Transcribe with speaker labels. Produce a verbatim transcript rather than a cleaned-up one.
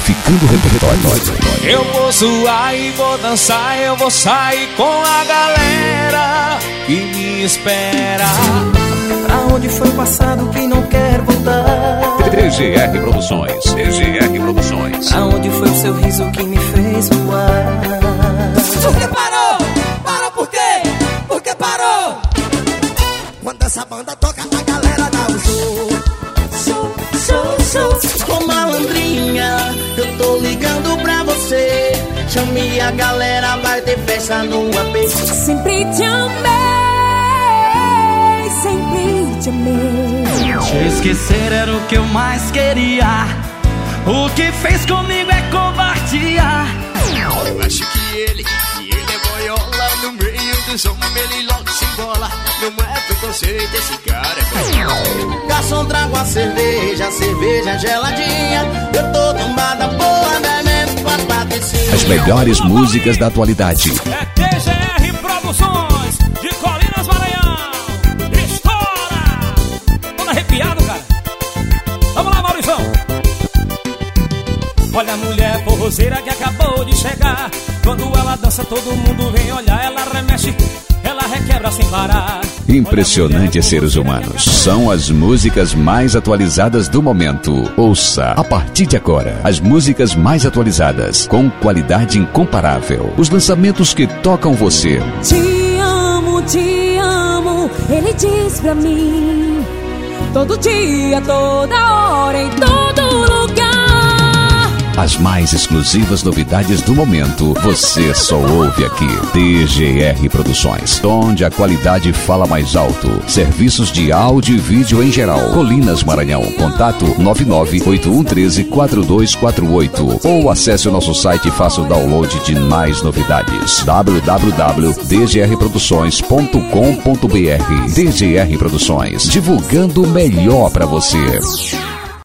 Speaker 1: Diversificando o repertório.
Speaker 2: Eu vou zoar e vou dançar, eu vou sair com a galera que me espera.
Speaker 3: Pra onde foi o passado que não quer voltar?
Speaker 1: D G R Produções, D G R Produções.
Speaker 3: Pra onde foi o seu riso que me fez voar?
Speaker 4: Por que parou? Parou por quê? Por que parou? Quando essa banda toca, a galera dá um show.
Speaker 3: Show, show, show. Ô malandrinha, eu tô ligando pra você. Chame a galera, vai ter festa no A P.
Speaker 5: Sempre te amei, sempre te amei.
Speaker 6: Te esquecer era o que eu mais queria. O que fez comigo é covardia.
Speaker 4: Eu acho que ele, que ele é boiola. No meio dos homens ele logo se embola. Não é preconceito, esse cara é boiola.
Speaker 3: Garçom, traga uma cerveja, cerveja geladinha. Eu tô tomada boa, bebendo com as patricinhas.
Speaker 1: As melhores músicas da atualidade.
Speaker 2: É D G R Produções, de Colinas, Maranhão. Estoura! Tô arrepiado, cara. Vamos lá, Maurizão. Olha a mulher forrozeira que acabou de chegar. Quando ela dança, todo mundo vem olhar. Ela remexe, ela requebra sem parar.
Speaker 1: Impressionantes seres humanos. São as músicas mais atualizadas do momento. Ouça, a partir de agora, as músicas mais atualizadas, com qualidade incomparável. Os lançamentos que tocam você.
Speaker 5: Te amo, te amo, ele diz pra mim. Todo dia, toda hora, em todo lugar.
Speaker 1: As mais exclusivas novidades do momento, você só ouve aqui. D G R Produções, onde a qualidade fala mais alto. Serviços de áudio e vídeo em geral. Colinas, Maranhão. Contato nove nove oito um um três quatro dois quatro oito. Ou acesse o nosso site e faça o download de mais novidades. w w w ponto d g r produções ponto com ponto b r. D G R Produções, divulgando o melhor pra você.